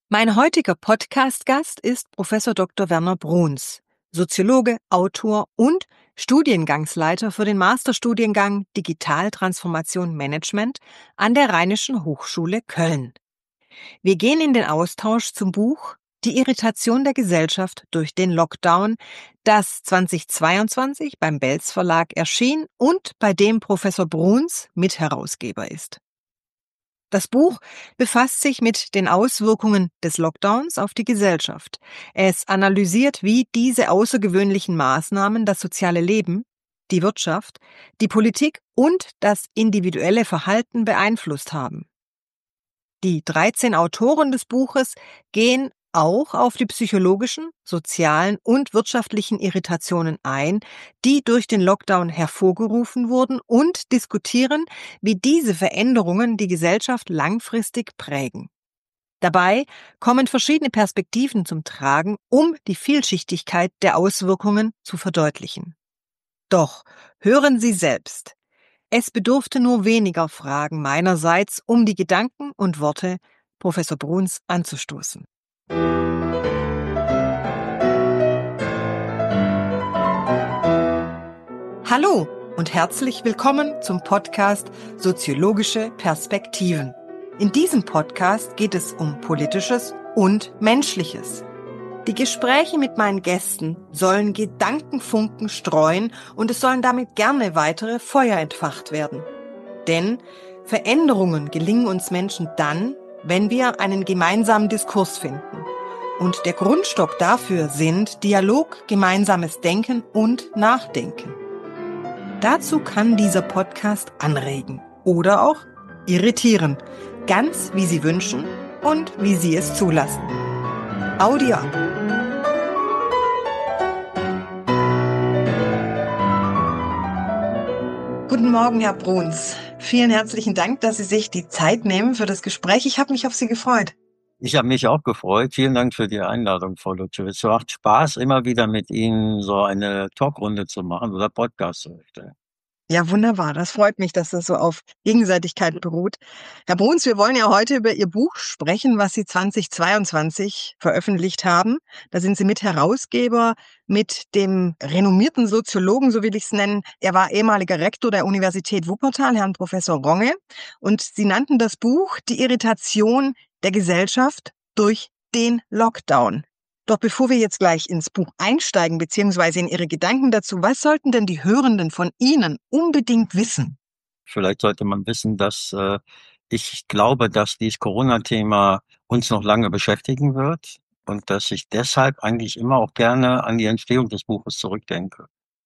Mein heutiger Podcast-Gast ist Professor Dr. Werner Bruns, Soziologe, Autor und Studiengangsleiter für den Masterstudiengang Digitaltransformation Management an der Rheinischen Hochschule Köln. Wir gehen in den Austausch zum Buch Die Irritation der Gesellschaft durch den Lockdown, das 2022 beim Belz Verlag erschien und bei dem Professor Bruns Mitherausgeber ist. Das Buch befasst sich mit den Auswirkungen des Lockdowns auf die Gesellschaft. Es analysiert, wie diese außergewöhnlichen Maßnahmen das soziale Leben, die Wirtschaft, die Politik und das individuelle Verhalten beeinflusst haben. Die 13 Autoren des Buches gehen auch auf die psychologischen, sozialen und wirtschaftlichen Irritationen ein, die durch den Lockdown hervorgerufen wurden, und diskutieren, wie diese Veränderungen die Gesellschaft langfristig prägen. Dabei kommen verschiedene Perspektiven zum Tragen, um die Vielschichtigkeit der Auswirkungen zu verdeutlichen. Doch hören Sie selbst. Es bedurfte nur weniger Fragen meinerseits, um die Gedanken und Worte Professor Bruns anzustoßen. Hallo und herzlich willkommen zum Podcast Soziologische Perspektiven. In diesem Podcast geht es um Politisches und Menschliches. Die Gespräche mit meinen Gästen sollen Gedankenfunken streuen und es sollen damit gerne weitere Feuer entfacht werden. Denn Veränderungen gelingen uns Menschen dann, wenn wir einen gemeinsamen Diskurs finden. Und der Grundstock dafür sind Dialog, gemeinsames Denken und Nachdenken. Dazu kann dieser Podcast anregen oder auch irritieren, ganz wie Sie wünschen und wie Sie es zulassen. Audio ab. Guten Morgen, Herr Bruns. Vielen herzlichen Dank, dass Sie sich die Zeit nehmen für das Gespräch. Ich habe mich auf Sie gefreut. Ich habe mich auch gefreut. Vielen Dank für die Einladung, Frau Lutschewitz. Es macht Spaß, immer wieder mit Ihnen so eine Talkrunde zu machen oder Podcast zu erstellen. Ja, wunderbar. Das freut mich, dass das so auf Gegenseitigkeit beruht. Herr Bruns, wir wollen ja heute über Ihr Buch sprechen, was Sie 2022 veröffentlicht haben. Da sind Sie Mitherausgeber mit dem renommierten Soziologen, so will ich es nennen. Er war ehemaliger Rektor der Universität Wuppertal, Herrn Professor Ronge. Und Sie nannten das Buch Die Irritation der Gesellschaft durch den Lockdown. Doch bevor wir jetzt gleich ins Buch einsteigen, beziehungsweise in Ihre Gedanken dazu, was sollten denn die Hörenden von Ihnen unbedingt wissen? Vielleicht sollte man wissen, dass ich glaube, dass dieses Corona-Thema uns noch lange beschäftigen wird und dass ich deshalb eigentlich immer auch gerne an die Entstehung des Buches zurückdenke.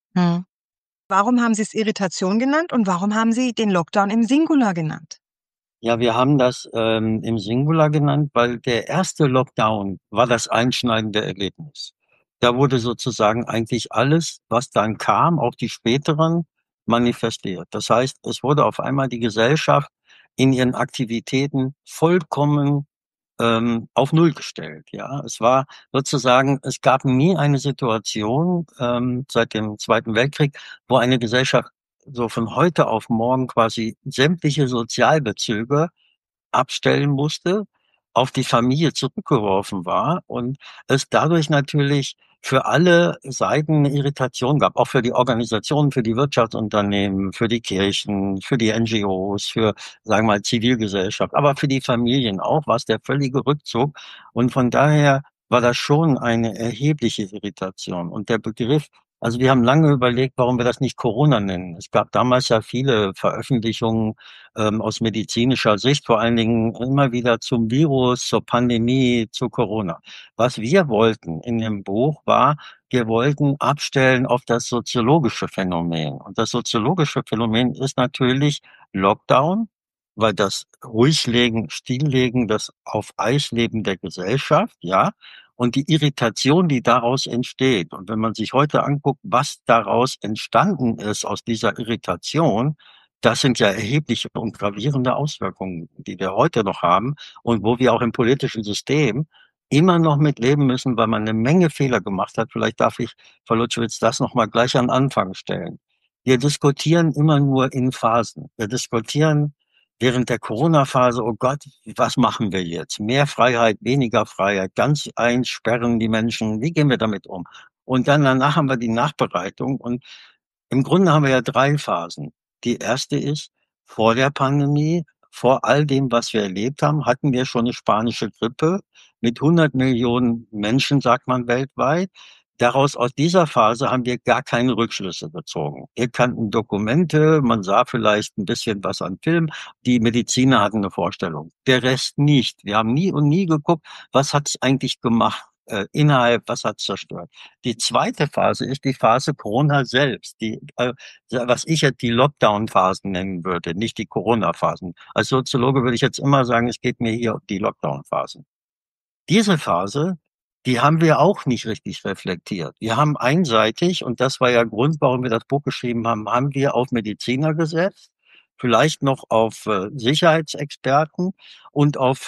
Warum haben Sie es Irritation genannt und warum haben Sie den Lockdown im Singular genannt? Ja, wir haben das im Singular genannt, weil der erste Lockdown war das einschneidende Erlebnis. Da wurde sozusagen eigentlich alles, was dann kam, auch die späteren, manifestiert. Das heißt, es wurde auf einmal die Gesellschaft in ihren Aktivitäten vollkommen auf Null gestellt. Ja, es war sozusagen, es gab nie eine Situation seit dem Zweiten Weltkrieg, wo eine Gesellschaft so von heute auf morgen quasi sämtliche Sozialbezüge abstellen musste, auf die Familie zurückgeworfen war und es dadurch natürlich für alle Seiten eine Irritation gab, auch für die Organisationen, für die Wirtschaftsunternehmen, für die Kirchen, für die NGOs, für, sagen wir mal, Zivilgesellschaft, aber für die Familien auch, war es der völlige Rückzug. Und von daher war das schon eine erhebliche Irritation. Und der Begriff, also wir haben lange überlegt, warum wir das nicht Corona nennen. Es gab damals ja viele Veröffentlichungen aus medizinischer Sicht, vor allen Dingen immer wieder zum Virus, zur Pandemie, zu Corona. Was wir wollten in dem Buch war, wir wollten abstellen auf das soziologische Phänomen. Und das soziologische Phänomen ist natürlich Lockdown, weil das Ruhiglegen, Stilllegen, das auf Eis leben der Gesellschaft, ja, und die Irritation, die daraus entsteht. Und wenn man sich heute anguckt, was daraus entstanden ist aus dieser Irritation, das sind ja erhebliche und gravierende Auswirkungen, die wir heute noch haben und wo wir auch im politischen System immer noch mit leben müssen, weil man eine Menge Fehler gemacht hat. Vielleicht darf ich, Frau Lutschewitz, das nochmal gleich an Anfang stellen. Wir diskutieren immer nur in Phasen. Wir diskutieren während der Corona-Phase, oh Gott, was machen wir jetzt? Mehr Freiheit, weniger Freiheit, ganz einsperren die Menschen, wie gehen wir damit um? Und dann danach haben wir die Nachbereitung und im Grunde haben wir ja drei Phasen. Die erste ist, vor der Pandemie, vor all dem, was wir erlebt haben, hatten wir schon eine spanische Grippe mit 100 Millionen Menschen, sagt man weltweit. Daraus, aus dieser Phase haben wir gar keine Rückschlüsse gezogen. Wir kannten Dokumente, man sah vielleicht ein bisschen was an Film. Die Mediziner hatten eine Vorstellung. Der Rest nicht. Wir haben nie und nie geguckt, was hat es eigentlich gemacht, innerhalb, was hat es zerstört. Die zweite Phase ist die Phase Corona selbst, was ich jetzt die Lockdown-Phasen nennen würde, nicht die Corona-Phasen. Als Soziologe würde ich jetzt immer sagen, es geht mir hier um die Lockdown-Phasen. Diese Phase, die haben wir auch nicht richtig reflektiert. Wir haben einseitig, und das war ja Grund, warum wir das Buch geschrieben haben, haben wir auf Mediziner gesetzt, vielleicht noch auf Sicherheitsexperten und auf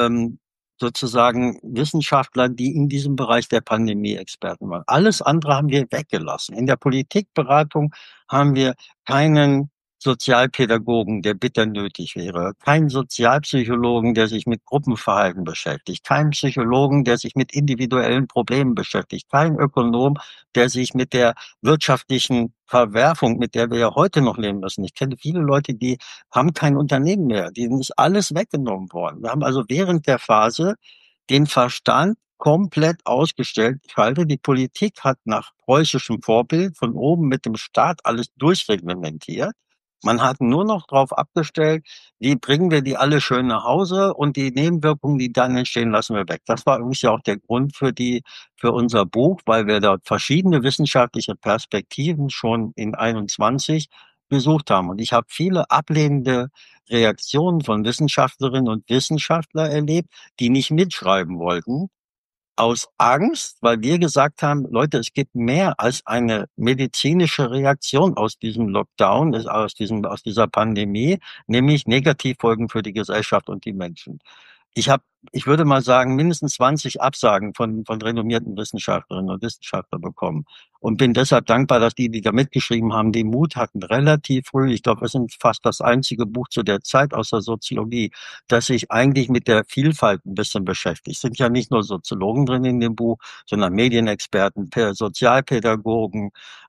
sozusagen Wissenschaftler, die in diesem Bereich der Pandemie Experten waren. Alles andere haben wir weggelassen. In der Politikberatung haben wir keinen Sozialpädagogen, der bitter nötig wäre, keinen Sozialpsychologen, der sich mit Gruppenverhalten beschäftigt, keinen Psychologen, der sich mit individuellen Problemen beschäftigt, keinen Ökonom, der sich mit der wirtschaftlichen Verwerfung, mit der wir ja heute noch leben müssen. Ich kenne viele Leute, die haben kein Unternehmen mehr, denen ist alles weggenommen worden. Wir haben also während der Phase den Verstand komplett ausgestellt. Ich halte, die Politik hat nach preußischem Vorbild von oben mit dem Staat alles durchreglementiert. Man hat nur noch darauf abgestellt, wie bringen wir die alle schön nach Hause und die Nebenwirkungen, die dann entstehen, lassen wir weg. Das war übrigens ja auch der Grund für unser Buch, weil wir dort verschiedene wissenschaftliche Perspektiven schon in 21 besucht haben. Und ich habe viele ablehnende Reaktionen von Wissenschaftlerinnen und Wissenschaftlern erlebt, die nicht mitschreiben wollten, aus Angst, weil wir gesagt haben, Leute, es gibt mehr als eine medizinische Reaktion aus diesem Lockdown, aus dieser Pandemie, nämlich Negativfolgen für die Gesellschaft und die Menschen. Ich habe, ich würde mal sagen, mindestens 20 Absagen von renommierten Wissenschaftlerinnen und Wissenschaftlern bekommen und bin deshalb dankbar, dass die da mitgeschrieben haben, den Mut hatten, relativ früh. Ich glaube, wir sind fast das einzige Buch zu der Zeit aus der Soziologie, das sich eigentlich mit der Vielfalt ein bisschen beschäftigt. Es sind ja nicht nur Soziologen drin in dem Buch, sondern Medienexperten, Sozialpädagogen,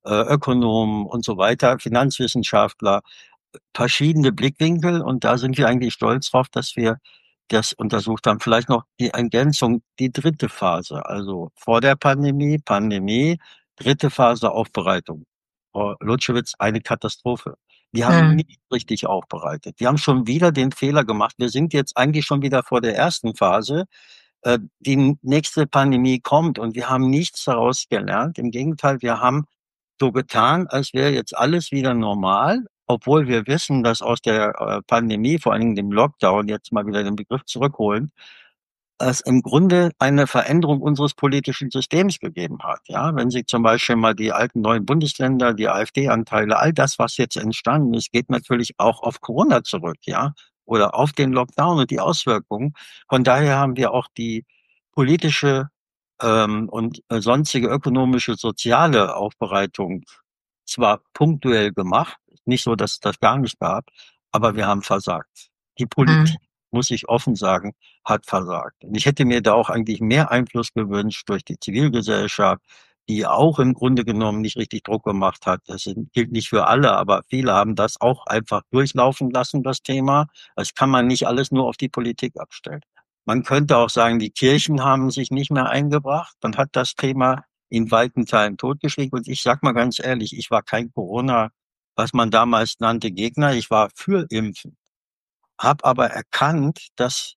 Ökonomen und so weiter, Finanzwissenschaftler, verschiedene Blickwinkel. Und da sind wir eigentlich stolz drauf, dass wir das untersucht haben. Vielleicht noch die Ergänzung, die dritte Phase, also vor der Pandemie, Pandemie, dritte Phase Aufbereitung. Frau Lutschewitz, eine Katastrophe. Wir haben Hm. nicht richtig aufbereitet. Wir haben schon wieder den Fehler gemacht. Wir sind jetzt eigentlich schon wieder vor der ersten Phase. Die nächste Pandemie kommt und wir haben nichts daraus gelernt. Im Gegenteil, wir haben so getan, als wäre jetzt alles wieder normal, obwohl wir wissen, dass aus der Pandemie, vor allen Dingen dem Lockdown, jetzt mal wieder den Begriff zurückholen, es im Grunde eine Veränderung unseres politischen Systems gegeben hat. Ja, wenn Sie zum Beispiel mal die alten neuen Bundesländer, die AfD-Anteile, all das, was jetzt entstanden ist, geht natürlich auch auf Corona zurück, ja, oder auf den Lockdown und die Auswirkungen. Von daher haben wir auch die politische und sonstige ökonomische, soziale Aufbereitung zwar punktuell gemacht, nicht so, dass es das gar nicht gab, aber wir haben versagt. Die Hm. Politik, muss ich offen sagen, hat versagt. Und ich hätte mir da auch eigentlich mehr Einfluss gewünscht durch die Zivilgesellschaft, die auch im Grunde genommen nicht richtig Druck gemacht hat. Gilt nicht für alle, aber viele haben das auch einfach durchlaufen lassen, das Thema. Das kann man nicht alles nur auf die Politik abstellen. Man könnte auch sagen, die Kirchen haben sich nicht mehr eingebracht. Man hat das Thema in weiten Teilen totgeschwiegen. Und ich sag mal ganz ehrlich, ich war kein Corona, was man damals nannte, Gegner. Ich war für Impfen, habe aber erkannt, dass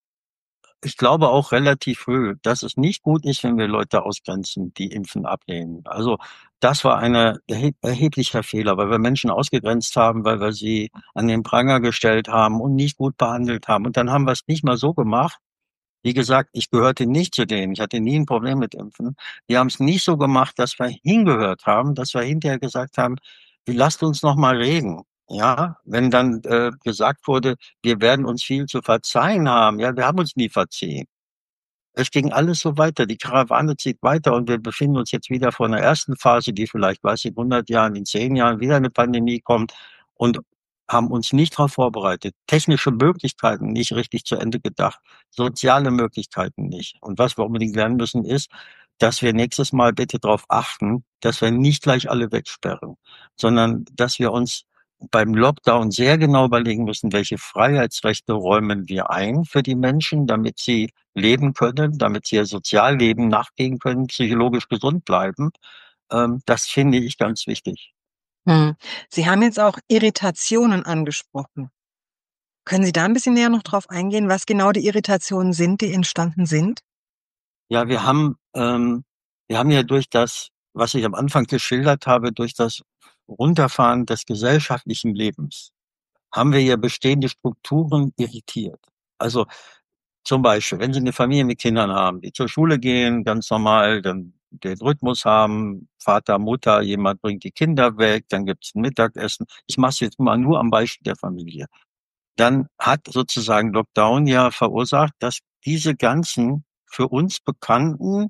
ich glaube auch relativ früh, dass es nicht gut ist, wenn wir Leute ausgrenzen, die Impfen ablehnen. Also das war ein erheblicher Fehler, weil wir Menschen ausgegrenzt haben, weil wir sie an den Pranger gestellt haben und nicht gut behandelt haben. Und dann haben wir es nicht mal so gemacht. Wie gesagt, ich gehörte nicht zu denen. Ich hatte nie ein Problem mit Impfen. Wir haben es nicht so gemacht, dass wir hingehört haben, dass wir hinterher gesagt haben, lasst uns noch mal reden. Ja, wenn dann gesagt wurde, wir werden uns viel zu verzeihen haben. Ja, wir haben uns nie verziehen. Es ging alles so weiter. Die Karawane zieht weiter und wir befinden uns jetzt wieder vor einer ersten Phase, die vielleicht, weiß ich, in 100 Jahren, in 10 Jahren wieder eine Pandemie kommt. Und haben uns nicht darauf vorbereitet, technische Möglichkeiten nicht richtig zu Ende gedacht, soziale Möglichkeiten nicht. Und was wir unbedingt lernen müssen, ist, dass wir nächstes Mal bitte darauf achten, dass wir nicht gleich alle wegsperren, sondern dass wir uns beim Lockdown sehr genau überlegen müssen, welche Freiheitsrechte räumen wir ein für die Menschen, damit sie leben können, damit sie ihr Sozialleben nachgehen können, psychologisch gesund bleiben. Das finde ich ganz wichtig. Hm. Sie haben jetzt auch Irritationen angesprochen. Können Sie da ein bisschen näher noch drauf eingehen, was genau die Irritationen sind, die entstanden sind? Ja, wir haben ja durch das, was ich am Anfang geschildert habe, durch das Runterfahren des gesellschaftlichen Lebens, haben wir ja bestehende Strukturen irritiert. Also zum Beispiel, wenn Sie eine Familie mit Kindern haben, die zur Schule gehen, ganz normal, dann den Rhythmus haben, Vater, Mutter, jemand bringt die Kinder weg, dann gibt's ein Mittagessen. Ich mache es jetzt mal nur am Beispiel der Familie. Dann hat sozusagen Lockdown ja verursacht, dass diese ganzen für uns bekannten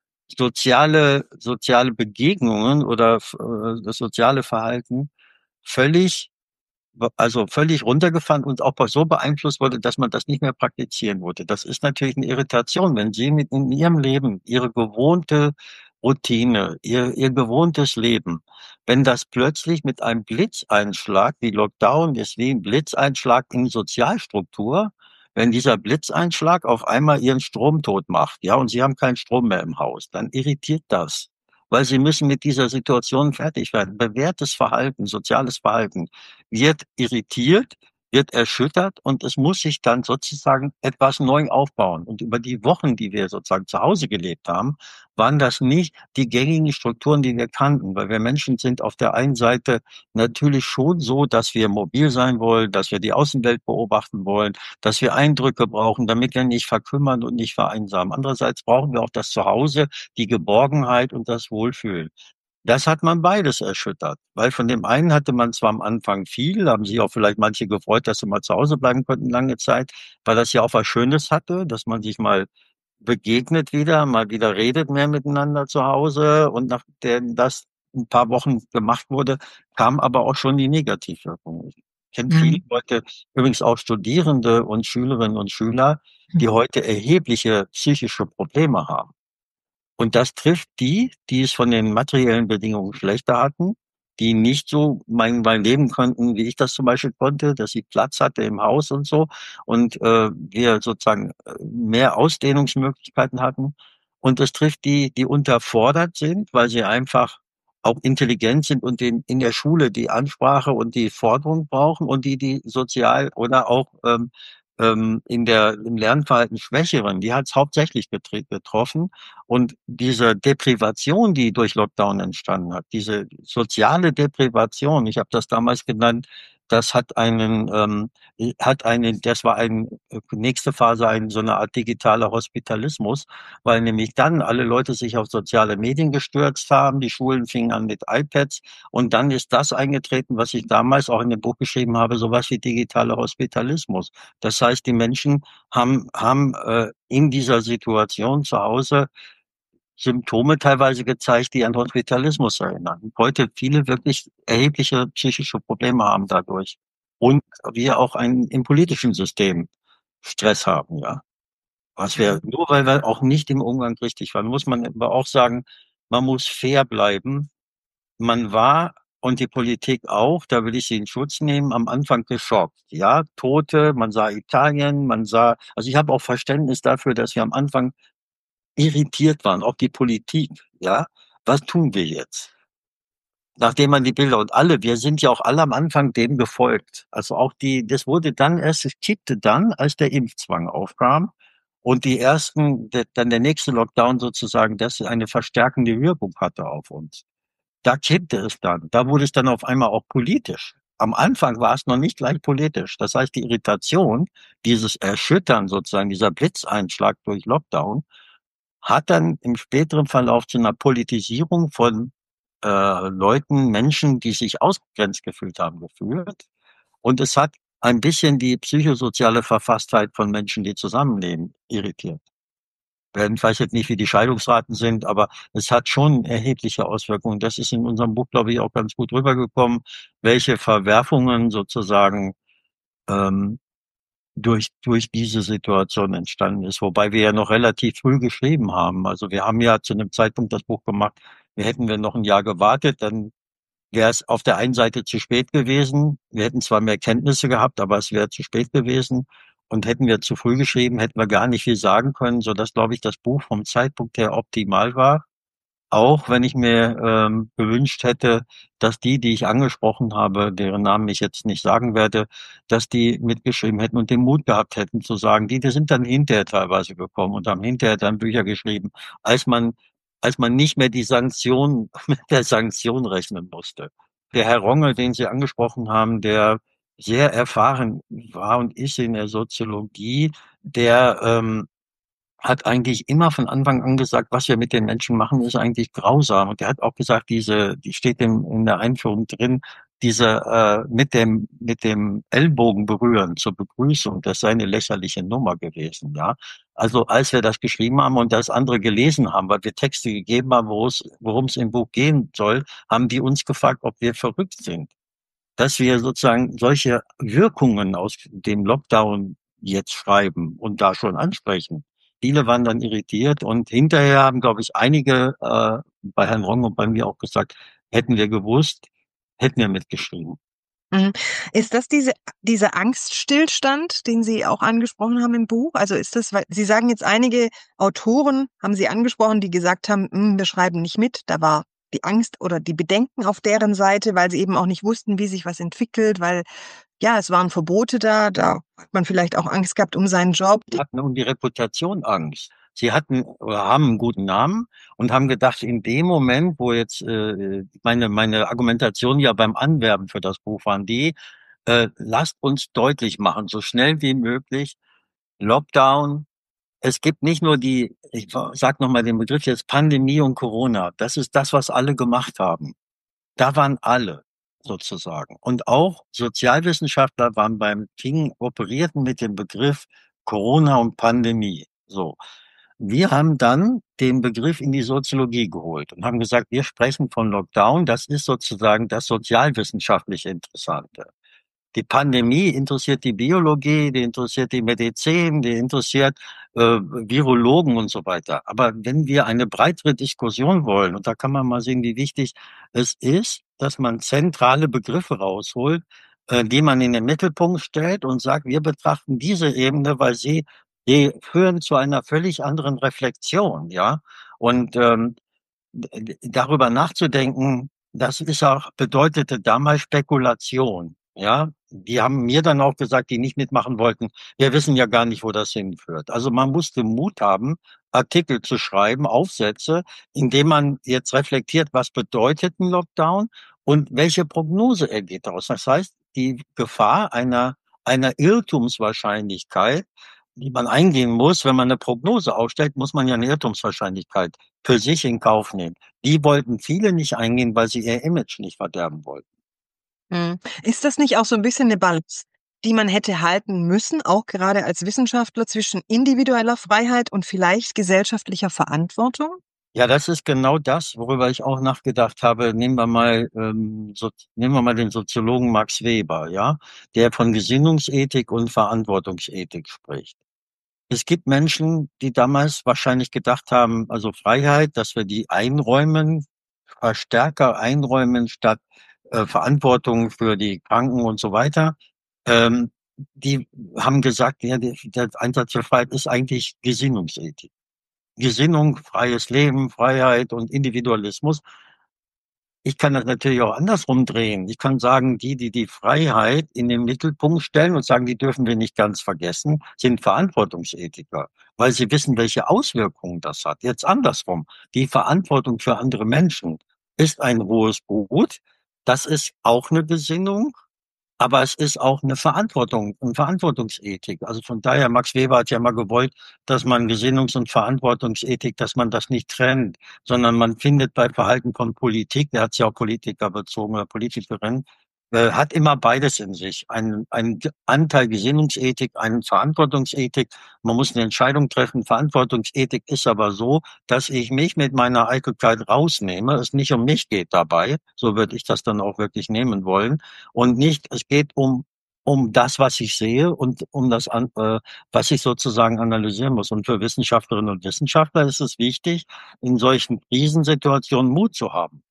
soziale Begegnungen oder das soziale Verhalten völlig also völlig runtergefahren und auch so beeinflusst wurde, dass man das nicht mehr praktizieren wollte. Das ist natürlich eine Irritation, wenn Sie mit in Ihrem Leben Ihre gewohnte Routine, Ihr gewohntes Leben, wenn das plötzlich mit einem Blitzeinschlag, wie Lockdown ist wie ein Blitzeinschlag in Sozialstruktur, wenn dieser Blitzeinschlag auf einmal Ihren Strom tot macht, ja, und Sie haben keinen Strom mehr im Haus, dann irritiert das. Weil Sie müssen mit dieser Situation fertig werden. Bewährtes Verhalten, soziales Verhalten wird irritiert, wird erschüttert und es muss sich dann sozusagen etwas neu aufbauen. Und über die Wochen, die wir sozusagen zu Hause gelebt haben, waren das nicht die gängigen Strukturen, die wir kannten, weil wir Menschen sind auf der einen Seite natürlich schon so, dass wir mobil sein wollen, dass wir die Außenwelt beobachten wollen, dass wir Eindrücke brauchen, damit wir nicht verkümmern und nicht vereinsamen. Andererseits brauchen wir auch das Zuhause, die Geborgenheit und das Wohlfühlen. Das hat man beides erschüttert, weil von dem einen hatte man zwar am Anfang viel, haben sich auch vielleicht manche gefreut, dass sie mal zu Hause bleiben konnten lange Zeit, weil das ja auch was Schönes hatte, dass man sich mal begegnet wieder, mal wieder redet mehr miteinander zu Hause und nachdem das ein paar Wochen gemacht wurde, kam aber auch schon die Negativwirkung. Ich kenne viele Mhm. Leute, übrigens auch Studierende und Schülerinnen und Schüler, die heute erhebliche psychische Probleme haben. Und das trifft die, die es von den materiellen Bedingungen schlechter hatten, die nicht so mein leben konnten, wie ich das zum Beispiel konnte, dass ich Platz hatte im Haus und so und wir sozusagen mehr Ausdehnungsmöglichkeiten hatten. Und es trifft die, die unterfordert sind, weil sie einfach auch intelligent sind und in der Schule die Ansprache und die Forderung brauchen und die, die sozial oder auch im Lernverhalten Schwächeren, die hat es hauptsächlich getroffen. Und diese Deprivation, die durch Lockdown entstanden hat, diese soziale Deprivation, ich habe das damals genannt, das das war eine nächste Phase, so eine Art digitaler Hospitalismus, weil nämlich dann alle Leute sich auf soziale Medien gestürzt haben, die Schulen fingen an mit iPads und dann ist das eingetreten, was ich damals auch in dem Buch geschrieben habe, sowas wie digitaler Hospitalismus. Das heißt, die Menschen haben in dieser Situation zu Hause Symptome teilweise gezeigt, die an Hospitalismus erinnern. Heute viele wirklich erhebliche psychische Probleme haben dadurch. Und wir auch im politischen System Stress haben, ja. Was wir, nur weil wir auch nicht im Umgang richtig waren, muss man aber auch sagen, man muss fair bleiben. Man war und die Politik auch, da will ich sie in Schutz nehmen, am Anfang geschockt. Ja, Tote, man sah Italien, also ich habe auch Verständnis dafür, dass wir am Anfang irritiert waren, auch die Politik, ja. Was tun wir jetzt? Nachdem man die Bilder und alle, wir sind ja auch alle am Anfang dem gefolgt. Also auch das wurde dann erst, es kippte dann, als der Impfzwang aufkam und dann der nächste Lockdown sozusagen, das eine verstärkende Wirkung hatte auf uns. Da kippte es dann. Da wurde es dann auf einmal auch politisch. Am Anfang war es noch nicht gleich politisch. Das heißt, die Irritation, dieses Erschüttern sozusagen, dieser Blitzeinschlag durch Lockdown, hat dann im späteren Verlauf zu einer Politisierung von Leuten, Menschen, die sich ausgegrenzt gefühlt haben, geführt. Und es hat ein bisschen die psychosoziale Verfasstheit von Menschen, die zusammenleben, irritiert. Ich weiß jetzt nicht, wie die Scheidungsraten sind, aber es hat schon erhebliche Auswirkungen. Das ist in unserem Buch, glaube ich, auch ganz gut rübergekommen, welche Verwerfungen sozusagen ähm, durch diese Situation entstanden ist. Wobei wir ja noch relativ früh geschrieben haben. Also wir haben ja zu einem Zeitpunkt das Buch gemacht, hätten wir noch ein Jahr gewartet, dann wäre es auf der einen Seite zu spät gewesen. Wir hätten zwar mehr Kenntnisse gehabt, aber es wäre zu spät gewesen. Und hätten wir zu früh geschrieben, hätten wir gar nicht viel sagen können, sodass, glaube ich, das Buch vom Zeitpunkt her optimal war. Auch wenn ich mir gewünscht hätte, dass die ich angesprochen habe, deren Namen ich jetzt nicht sagen werde, dass die mitgeschrieben hätten und den Mut gehabt hätten zu sagen, die sind dann hinterher teilweise gekommen und haben hinterher dann Bücher geschrieben, als man, als man nicht mehr die Sanktion mit der Sanktion rechnen musste. Der Herr Rongel, den Sie angesprochen haben, der sehr erfahren war und ist in der Soziologie, der hat eigentlich immer von Anfang an gesagt, was wir mit den Menschen machen, ist eigentlich grausam. Und er hat auch gesagt, die steht in der Einführung drin, mit dem Ellbogen berühren zur Begrüßung, das sei eine lächerliche Nummer gewesen, ja. Also als wir das geschrieben haben und das andere gelesen haben, weil wir Texte gegeben haben, worum es im Buch gehen soll, haben die uns gefragt, ob wir verrückt sind, dass wir sozusagen solche Wirkungen aus dem Lockdown jetzt schreiben und da schon ansprechen. Viele waren dann irritiert und hinterher haben, glaube ich, einige bei Herrn Rong und bei mir auch gesagt, hätten wir gewusst, hätten wir mitgeschrieben. Mhm. Ist das dieser Angststillstand, den Sie auch angesprochen haben im Buch? Also ist das, weil Sie sagen jetzt, einige Autoren haben Sie angesprochen, die gesagt haben, wir schreiben nicht mit. Da war die Angst oder die Bedenken auf deren Seite, weil sie eben auch nicht wussten, wie sich was entwickelt, weil ja, es waren Verbote da hat man vielleicht auch Angst gehabt um seinen Job. Sie hatten um die Reputation Angst. Sie hatten oder haben einen guten Namen und haben gedacht, in dem Moment, wo jetzt meine Argumentation ja beim Anwerben für das Buch waren, lasst uns deutlich machen, so schnell wie möglich, Lockdown. Es gibt nicht nur ich sag nochmal den Begriff jetzt, Pandemie und Corona. Das ist das, was alle gemacht haben. Da waren alle sozusagen. Und auch Sozialwissenschaftler operierten mit dem Begriff Corona und Pandemie. So. Wir haben dann den Begriff in die Soziologie geholt und haben gesagt, wir sprechen von Lockdown. Das ist sozusagen das sozialwissenschaftlich Interessante. Die Pandemie interessiert die Biologie, die interessiert die Medizin, die interessiert Virologen und so weiter. Aber wenn wir eine breitere Diskussion wollen, und da kann man mal sehen, wie wichtig es ist, dass man zentrale Begriffe rausholt, die man in den Mittelpunkt stellt und sagt, wir betrachten diese Ebene, weil die führen zu einer völlig anderen Reflexion, ja. Und darüber nachzudenken, das ist auch, bedeutete damals Spekulation. Ja, die haben mir dann auch gesagt, die nicht mitmachen wollten, wir wissen ja gar nicht, wo das hinführt. Also man musste Mut haben, Artikel zu schreiben, Aufsätze, indem man jetzt reflektiert, was bedeutet ein Lockdown und welche Prognose ergeht daraus. Das heißt, die Gefahr einer Irrtumswahrscheinlichkeit, die man eingehen muss, wenn man eine Prognose aufstellt, muss man ja eine Irrtumswahrscheinlichkeit für sich in Kauf nehmen. Die wollten viele nicht eingehen, weil sie ihr Image nicht verderben wollten. Ist das nicht auch so ein bisschen eine Balance, die man hätte halten müssen, auch gerade als Wissenschaftler, zwischen individueller Freiheit und vielleicht gesellschaftlicher Verantwortung? Ja, das ist genau das, worüber ich auch nachgedacht habe. Nehmen wir mal den Soziologen Max Weber, ja, der von Gesinnungsethik und Verantwortungsethik spricht. Es gibt Menschen, die damals wahrscheinlich gedacht haben, also Freiheit, dass wir die einräumen, stärker einräumen statt Verantwortung für die Kranken und so weiter. Die haben gesagt, ja, der Einsatz für Freiheit ist eigentlich Gesinnungsethik. Gesinnung, freies Leben, Freiheit und Individualismus. Ich kann das natürlich auch andersrum drehen. Ich kann sagen, die Freiheit in den Mittelpunkt stellen und sagen, die dürfen wir nicht ganz vergessen, sind Verantwortungsethiker, weil sie wissen, welche Auswirkungen das hat. Jetzt andersrum. Die Verantwortung für andere Menschen ist ein hohes Gut. Das ist auch eine Gesinnung, aber es ist auch eine Verantwortung, eine Verantwortungsethik. Also von daher, Max Weber hat ja mal gewollt, dass man Gesinnungs- und Verantwortungsethik, dass man das nicht trennt, sondern man findet bei Verhalten von Politik, der hat ja auch Politiker bezogen oder Politikerinnen, hat immer beides in sich. Ein Anteil Gesinnungsethik, eine Verantwortungsethik. Man muss eine Entscheidung treffen. Verantwortungsethik ist aber so, dass ich mich mit meiner Eitelkeit rausnehme. Es nicht um mich geht dabei. So würde ich das dann auch wirklich nehmen wollen. Und nicht, es geht um das, was ich sehe und um was ich sozusagen analysieren muss. Und für Wissenschaftlerinnen und Wissenschaftler ist es wichtig, in solchen Krisensituationen Mut zu haben,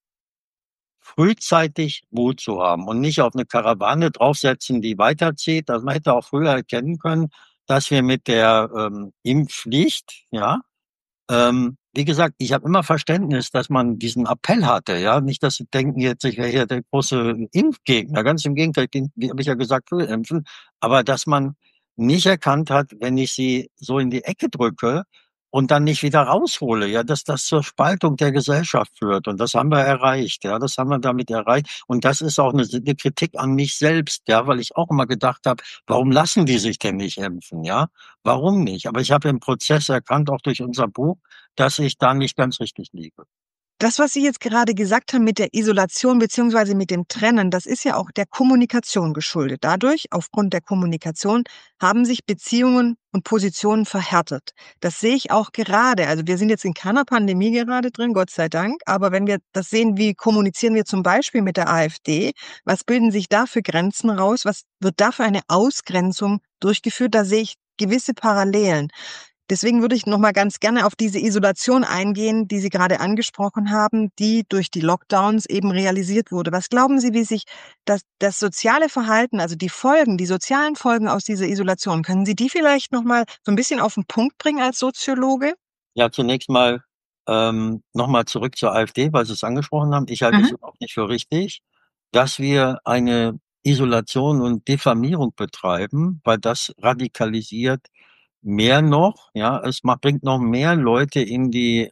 frühzeitig Mut zu haben und nicht auf eine Karawane draufsetzen, die weiterzieht. Also man hätte auch früher erkennen können, dass wir mit der Impfpflicht, ja, wie gesagt, ich habe immer Verständnis, dass man diesen Appell hatte, ja, nicht, dass Sie denken jetzt, ich wäre hier der große Impfgegner, ganz im Gegenteil, wie habe ich ja gesagt, will impfen, aber dass man nicht erkannt hat, wenn ich sie so in die Ecke drücke und dann nicht wieder raushole, ja, dass das zur Spaltung der Gesellschaft führt. Und das haben wir erreicht, ja, das haben wir damit erreicht. Und das ist auch eine Kritik an mich selbst, ja, weil ich auch immer gedacht habe, warum lassen die sich denn nicht impfen, ja? Warum nicht? Aber ich habe im Prozess erkannt, auch durch unser Buch, dass ich da nicht ganz richtig liege. Das, was Sie jetzt gerade gesagt haben mit der Isolation beziehungsweise mit dem Trennen, das ist ja auch der Kommunikation geschuldet. Dadurch, aufgrund der Kommunikation, haben sich Beziehungen und Positionen verhärtet. Das sehe ich auch gerade. Also wir sind jetzt in keiner Pandemie gerade drin, Gott sei Dank. Aber wenn wir das sehen, wie kommunizieren wir zum Beispiel mit der AfD? Was bilden sich da für Grenzen raus? Was wird da für eine Ausgrenzung durchgeführt? Da sehe ich gewisse Parallelen. Deswegen würde ich noch mal ganz gerne auf diese Isolation eingehen, die Sie gerade angesprochen haben, die durch die Lockdowns eben realisiert wurde. Was glauben Sie, wie sich das soziale Verhalten, also die Folgen, die sozialen Folgen aus dieser Isolation, können Sie die vielleicht noch mal so ein bisschen auf den Punkt bringen als Soziologe? Ja, zunächst mal nochmal zurück zur AfD, weil Sie es angesprochen haben. Ich halte es Mhm. überhaupt nicht für richtig, dass wir eine Isolation und Diffamierung betreiben, weil das radikalisiert mehr noch, ja, bringt noch mehr Leute in die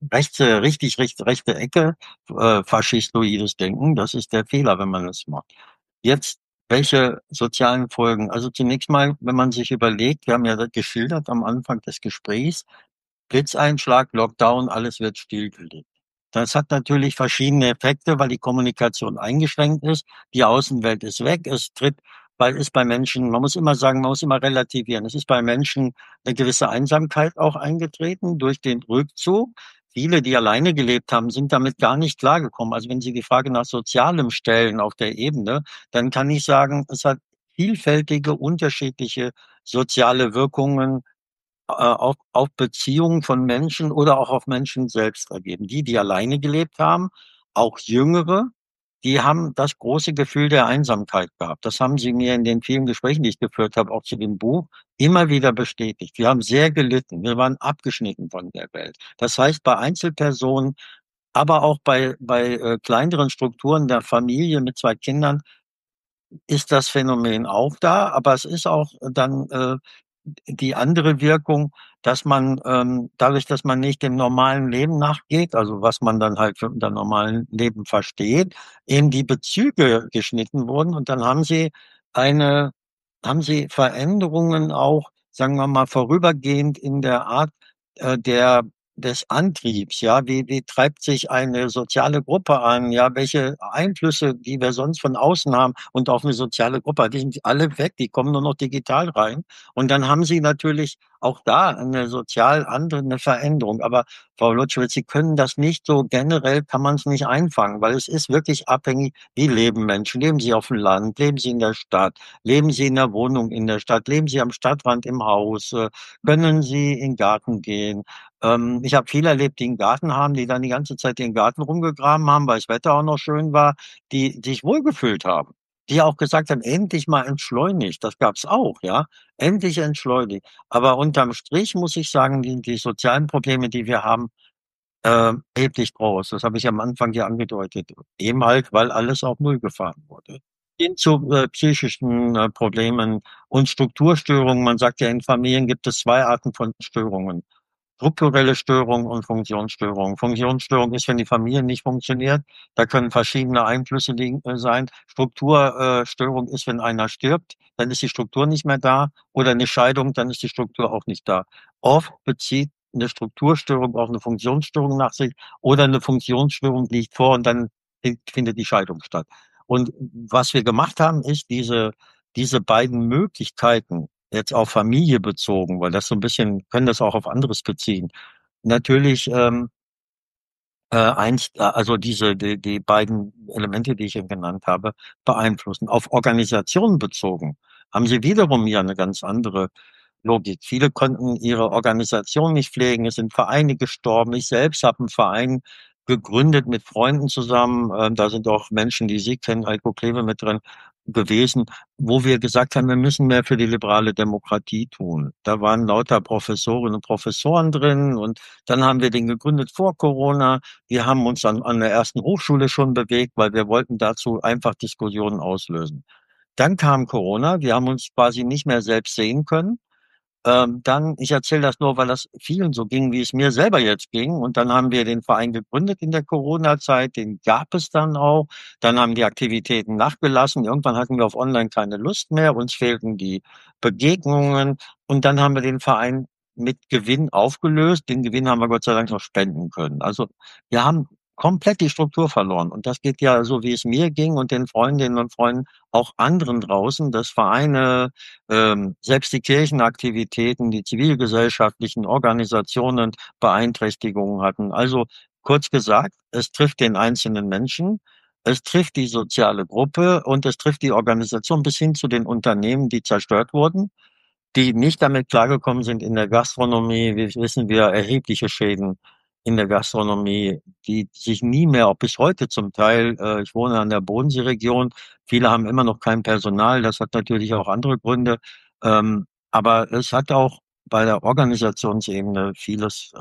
rechte Ecke, faschistoides Denken. Das ist der Fehler, wenn man das macht. Jetzt, welche sozialen Folgen? Also zunächst mal, wenn man sich überlegt, wir haben ja das geschildert am Anfang des Gesprächs, Blitzeinschlag, Lockdown, alles wird stillgelegt. Das hat natürlich verschiedene Effekte, weil die Kommunikation eingeschränkt ist, die Außenwelt ist weg, weil es bei Menschen, man muss immer sagen, man muss immer relativieren. Es ist bei Menschen eine gewisse Einsamkeit auch eingetreten durch den Rückzug. Viele, die alleine gelebt haben, sind damit gar nicht klargekommen. Also wenn Sie die Frage nach Sozialem stellen auf der Ebene, dann kann ich sagen, es hat vielfältige, unterschiedliche soziale Wirkungen auf Beziehungen von Menschen oder auch auf Menschen selbst ergeben. Die alleine gelebt haben, auch Jüngere, die haben das große Gefühl der Einsamkeit gehabt. Das haben sie mir in den vielen Gesprächen, die ich geführt habe, auch zu dem Buch, immer wieder bestätigt. Wir haben sehr gelitten. Wir waren abgeschnitten von der Welt. Das heißt, bei Einzelpersonen, aber auch bei kleineren Strukturen der Familie mit zwei Kindern ist das Phänomen auch da, aber es ist auch dann die andere Wirkung, dass man dadurch, dass man nicht dem normalen Leben nachgeht, also was man dann halt unter normalen Leben versteht, eben die Bezüge geschnitten wurden und dann eine, haben sie Veränderungen auch, sagen wir mal, vorübergehend in der Art des Antriebs, ja, wie treibt sich eine soziale Gruppe an, ja, welche Einflüsse, die wir sonst von außen haben und auf eine soziale Gruppe, die sind alle weg, die kommen nur noch digital rein. Und dann haben sie natürlich auch da eine sozial andere eine Veränderung. Aber Frau Lutschwitz, Sie können das nicht so generell, kann man es nicht einfangen, weil es ist wirklich abhängig, wie leben Menschen. Leben sie auf dem Land, leben sie in der Stadt, leben sie in der Wohnung in der Stadt, leben sie am Stadtrand im Haus, können sie in den Garten gehen. Ich habe viele erlebt, die einen Garten haben, die dann die ganze Zeit den Garten rumgegraben haben, weil das Wetter auch noch schön war, die sich wohlgefühlt haben. Die auch gesagt haben, endlich mal entschleunigt. Das gab's auch, ja. Endlich entschleunigt. Aber unterm Strich muss ich sagen, die sozialen Probleme, die wir haben, erheblich groß. Das habe ich am Anfang ja angedeutet. Eben halt, weil alles auf Null gefahren wurde. Hin zu psychischen Problemen und Strukturstörungen. Man sagt ja, in Familien gibt es zwei Arten von Störungen. Strukturelle Störung und Funktionsstörung. Funktionsstörung ist, wenn die Familie nicht funktioniert. Da können verschiedene Einflüsse sein. Strukturstörung ist, wenn einer stirbt, dann ist die Struktur nicht mehr da. Oder eine Scheidung, dann ist die Struktur auch nicht da. Oft bezieht eine Strukturstörung auch eine Funktionsstörung nach sich oder eine Funktionsstörung liegt vor und dann findet die Scheidung statt. Und was wir gemacht haben, ist diese beiden Möglichkeiten jetzt auf Familie bezogen, weil das so ein bisschen, können das auch auf anderes beziehen. Natürlich, also die beiden Elemente, die ich eben genannt habe, beeinflussen. Auf Organisationen bezogen haben sie wiederum ja eine ganz andere Logik. Viele konnten ihre Organisation nicht pflegen, es sind Vereine gestorben. Ich selbst habe einen Verein gegründet mit Freunden zusammen. Da sind auch Menschen, die Sie kennen, Heiko Kleve mit drin gewesen, wo wir gesagt haben, wir müssen mehr für die liberale Demokratie tun. Da waren lauter Professorinnen und Professoren drin und dann haben wir den gegründet vor Corona. Wir haben uns an der ersten Hochschule schon bewegt, weil wir wollten dazu einfach Diskussionen auslösen. Dann kam Corona, wir haben uns quasi nicht mehr selbst sehen können. Ich erzähle das nur, weil das vielen so ging, wie es mir selber jetzt ging. Und dann haben wir den Verein gegründet in der Corona-Zeit, den gab es dann auch. Dann haben die Aktivitäten nachgelassen. Irgendwann hatten wir auf Online keine Lust mehr, uns fehlten die Begegnungen. Und dann haben wir den Verein mit Gewinn aufgelöst. Den Gewinn haben wir Gott sei Dank noch spenden können. Also wir haben komplett die Struktur verloren. Und das geht ja so, wie es mir ging und den Freundinnen und Freunden auch anderen draußen, dass Vereine, selbst die Kirchenaktivitäten, die zivilgesellschaftlichen Organisationen Beeinträchtigungen hatten. Also kurz gesagt, es trifft den einzelnen Menschen, es trifft die soziale Gruppe und es trifft die Organisation bis hin zu den Unternehmen, die zerstört wurden, die nicht damit klargekommen sind in der Gastronomie. Wie wissen wir, erhebliche Schäden in der Gastronomie, die sich nie mehr, auch bis heute zum Teil, ich wohne an der Bodenseeregion, viele haben immer noch kein Personal, das hat natürlich auch andere Gründe, aber es hat auch bei der Organisationsebene vieles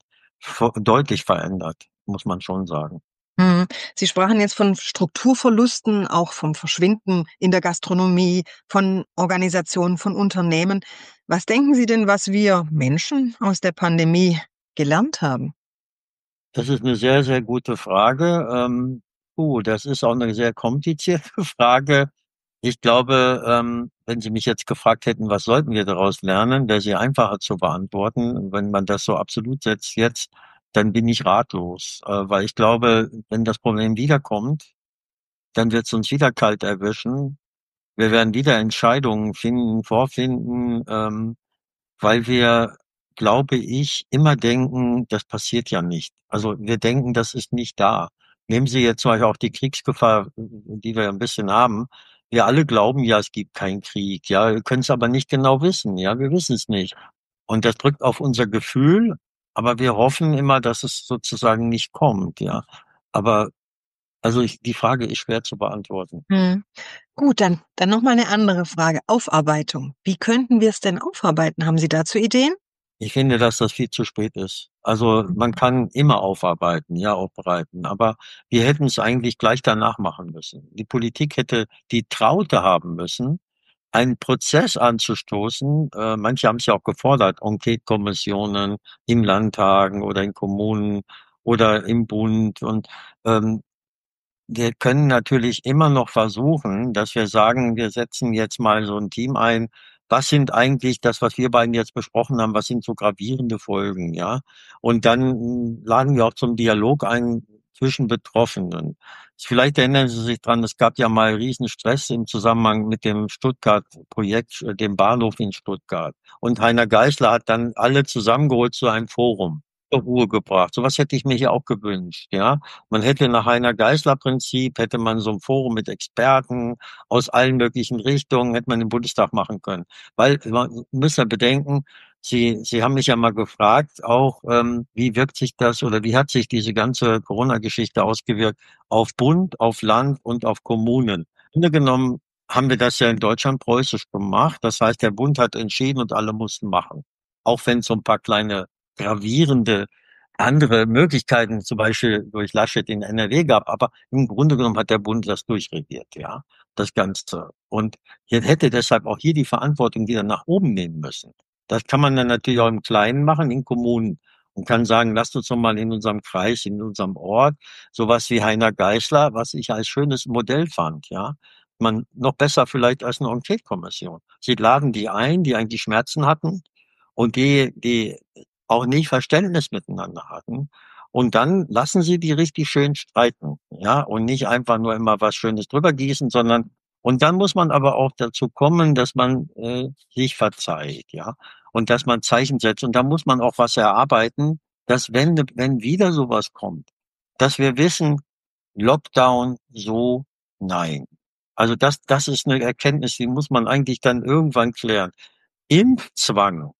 deutlich verändert, muss man schon sagen. Mhm. Sie sprachen jetzt von Strukturverlusten, auch vom Verschwinden in der Gastronomie, von Organisationen, von Unternehmen. Was denken Sie denn, was wir Menschen aus der Pandemie gelernt haben? Das ist eine sehr, sehr gute Frage. Das ist auch eine sehr komplizierte Frage. Ich glaube, wenn Sie mich jetzt gefragt hätten, was sollten wir daraus lernen, wäre sie einfacher zu beantworten. Wenn man das so absolut setzt jetzt, dann bin ich ratlos, weil ich glaube, wenn das Problem wiederkommt, dann wird es uns wieder kalt erwischen. Wir werden wieder Entscheidungen finden, vorfinden, weil wir, glaube ich, immer denken, das passiert ja nicht. Also wir denken, das ist nicht da. Nehmen Sie jetzt zum Beispiel auch die Kriegsgefahr, die wir ein bisschen haben. Wir alle glauben ja, es gibt keinen Krieg. Ja, wir können es aber nicht genau wissen. Ja, wir wissen es nicht. Und das drückt auf unser Gefühl, aber wir hoffen immer, dass es sozusagen nicht kommt. Ja, aber die Frage ist schwer zu beantworten. Mhm. Gut, dann noch mal 'ne andere Frage. Aufarbeitung. Wie könnten wir es denn aufarbeiten? Haben Sie dazu Ideen? Ich finde, dass das viel zu spät ist. Also man kann immer aufarbeiten, ja, aufbereiten, aber wir hätten es eigentlich gleich danach machen müssen. Die Politik hätte die Traute haben müssen, einen Prozess anzustoßen. Manche haben es ja auch gefordert, Enquete-Kommissionen in Landtagen oder in Kommunen oder im Bund. Und ähm, wir können natürlich immer noch versuchen, dass wir sagen, wir setzen jetzt mal so ein Team ein. Was sind eigentlich das, was wir beiden jetzt besprochen haben, was sind so gravierende Folgen, ja? Und dann laden wir auch zum Dialog ein zwischen Betroffenen. Vielleicht erinnern Sie sich dran, es gab ja mal Riesenstress im Zusammenhang mit dem Stuttgart-Projekt, dem Bahnhof in Stuttgart. Und Heiner Geißler hat dann alle zusammengeholt zu einem Forum, zur Ruhe gebracht. So was hätte ich mir hier auch gewünscht, ja? Man hätte nach Heiner-Geißler-Prinzip, hätte man so ein Forum mit Experten aus allen möglichen Richtungen, hätte man im Bundestag machen können. Weil man muss ja bedenken, Sie haben mich ja mal gefragt, auch wie wirkt sich das oder wie hat sich diese ganze Corona-Geschichte ausgewirkt auf Bund, auf Land und auf Kommunen. Im Grunde genommen haben wir das ja in Deutschland preußisch gemacht. Das heißt, der Bund hat entschieden und alle mussten machen. Auch wenn es so ein paar kleine gravierende andere Möglichkeiten, zum Beispiel durch Laschet in NRW gab, aber im Grunde genommen hat der Bund das durchregiert, ja, das Ganze. Und jetzt hätte deshalb auch hier die Verantwortung wieder nach oben nehmen müssen. Das kann man dann natürlich auch im Kleinen machen, in Kommunen. Und kann sagen, lasst uns doch mal in unserem Kreis, in unserem Ort, sowas wie Heiner Geißler, was ich als schönes Modell fand, ja. Man, noch besser vielleicht als eine Enquete-Kommission. Sie laden die ein, die eigentlich Schmerzen hatten und die auch nicht Verständnis miteinander hatten. Und dann lassen Sie die richtig schön streiten, ja, und nicht einfach nur immer was Schönes drüber gießen, sondern und dann muss man aber auch dazu kommen, dass man sich verzeiht, ja, und dass man Zeichen setzt. Und da muss man auch was erarbeiten, dass wenn wieder sowas kommt, dass wir wissen, Lockdown, so, nein. Also das ist eine Erkenntnis, die muss man eigentlich dann irgendwann klären. Impfzwang,